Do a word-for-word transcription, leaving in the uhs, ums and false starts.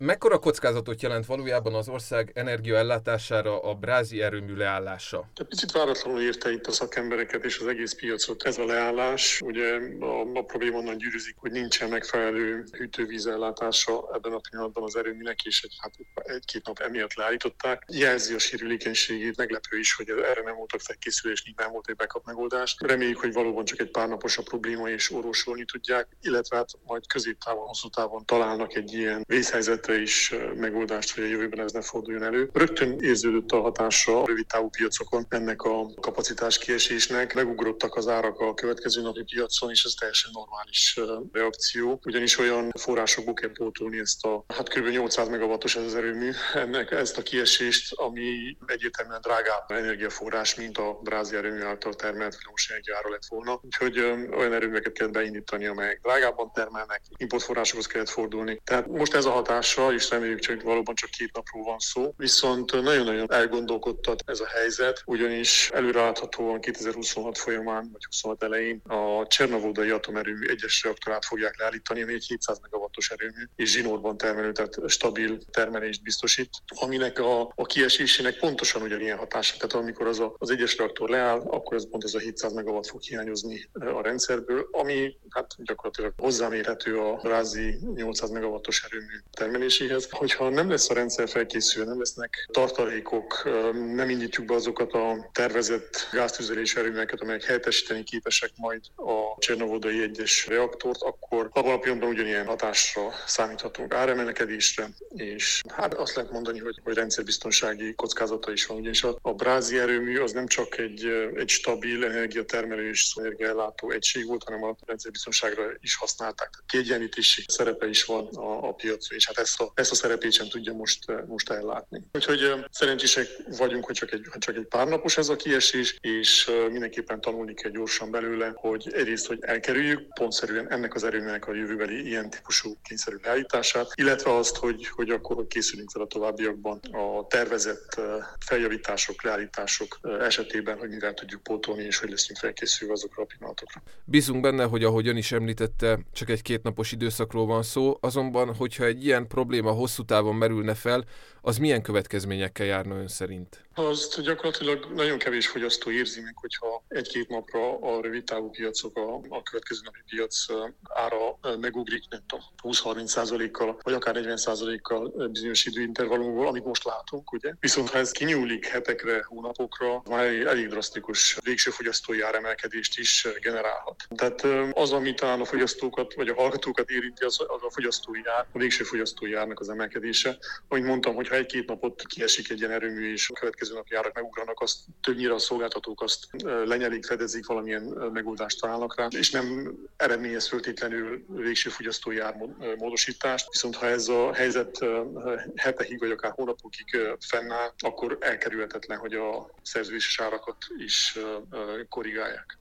Mekkora kockázatot jelent valójában az ország energiaellátására a brázi erőmű leállása? Egy picit váratlanul érte itt a szakembereket és az egész piacot ez a leállás. Ugye a, a probléma onnan gyűrűzik, hogy nincsen megfelelő hűtővízellátása ebben a pillanatban az erőműnek, és egy, hát egy-két nap emiatt leállították. Jelzi a sérülékenységét, meglepő is, hogy erre nem voltak felkészülés, így nem volt egy backup megoldás. Reméljük, hogy valóban csak egy pár napos a probléma, és orvosolni tudják, illetve hát majd középtávon, hosszú távon találnak egy ilyen vészhelyzetre is megoldást, hogy a jövőben ez ne forduljon elő. Rögtön érződött a hatása a rövid távú piacokon ennek a kapacitás kiesésnek. Megugrottak az árak a következő napi piacon, és ez teljesen normális reakció. Ugyanis olyan forrásokból kell pótolni ezt a, hát kb. nyolcszáz megawattos ez az erőmű, ennek ezt a kiesést, ami egyértelműen drágább energiaforrás, mint a brázi erőmű által termelt villamos energiára lett volna. Úgyhogy olyan erőműveket kell beindítani, amelyek drágábban termelnek, importforrásokhoz kellett fordulni. Tehát most ez a hatása, és reméljük, hogy valóban csak két napról van szó. Viszont nagyon-nagyon elgondolkodtat ez a helyzet, ugyanis előreláthatóan kétezer-huszonhat folyamán, vagy huszonhat elején a Csernovodai atomerőmű egyes reaktorát fogják leállítani, ami egy hétszáz megawattos erőmű, és zsinórban termelő, tehát stabil termelést biztosít, aminek a, a kiesésének pontosan ugyanilyen hatása. Tehát amikor az, a, az egyes reaktor leáll, akkor ez pont ez a hétszáz megawatt fog hiányozni a rendszerből, ami hát gyakorlatilag hozzámérhető a brázi nyolcszáz megawattos erőmű termeléséhez. Hogyha nem lesz a rendszer felkészülve, nem lesznek tartalékok, nem indítjuk be azokat a tervezett gáztüzelés erőműveket, amelyek helyettesíteni képesek majd a Csernovodai egyes reaktort, akkor abban a pillanatban ugyanilyen hatásra számíthatunk, áremelkedésre, és hát azt lehet mondani, hogy, hogy rendszerbiztonsági kockázata is van, ugyanis a, a brázi erőmű az nem csak egy, egy stabil energiatermelő és energiaellátó egység volt, hanem a rendszerbiztonságra is használták. Kiegyenlítési szerepe is van a, a piacon, és hát ezt a, ezt a szerepét sem tudja most, most ellátni. Úgyhogy szerencsések vagyunk, hogy csak egy, csak egy pár napos ez a kiesés, és mindenképpen tanulni kell gyorsan belőle, hogy egyrészt, hogy elkerüljük pontszerűen ennek az erőműnek a jövőbeli ilyen típusú kényszerű leállítását, illetve azt, hogy, hogy akkor hogy készülünk fel a továbbiakban a tervezett feljavítások, leállítások esetében, hogy mivel tudjuk pótolni, és hogy leszünk felkészülve azokra a pillanatokra. Bízunk benne, hogy ahogy ön is említette, csak egy kétnapos időszakról van szó, azonban, hogyha egy ilyen probléma hosszú távon merülne fel, az milyen következményekkel járna ön szerint? Azt gyakorlatilag nagyon kevés fogyasztó érzi meg, hogyha egy-két napra a rövid távú piacok, a, a következő napi piac ára megugrik, nem tudom, húsz-harminc százalékkal, vagy akár negyven százalékkal bizonyos időintervallumból, amit most látunk, ugye? Viszont ha ez kinyúlik hetekre, hónapokra, már elég, elég drasztikus végső fogyasztói áremelkedést is generálhat. Tehát az, ami talán a fogyasztókat, vagy a hallgatókat érinti, az, az a fogyasztói ár, a végső fogyasztói árnak az emelkedése. Ahogy mondtam, hogyha egy-két napot kiesik egy ilyen erőmű, és a következő napi árak megugranak, azt többnyire a szolgáltatók azt lenyelik, fedezik, valamilyen megoldást találnak rá, és nem eredményez föltétlenül végső fogyasztói ármódosítást. Viszont ha ez a helyzet hetekig, vagy akár hónapokig fennáll, akkor elkerülhetetlen, hogy a szerződéses árakat is korrigálják.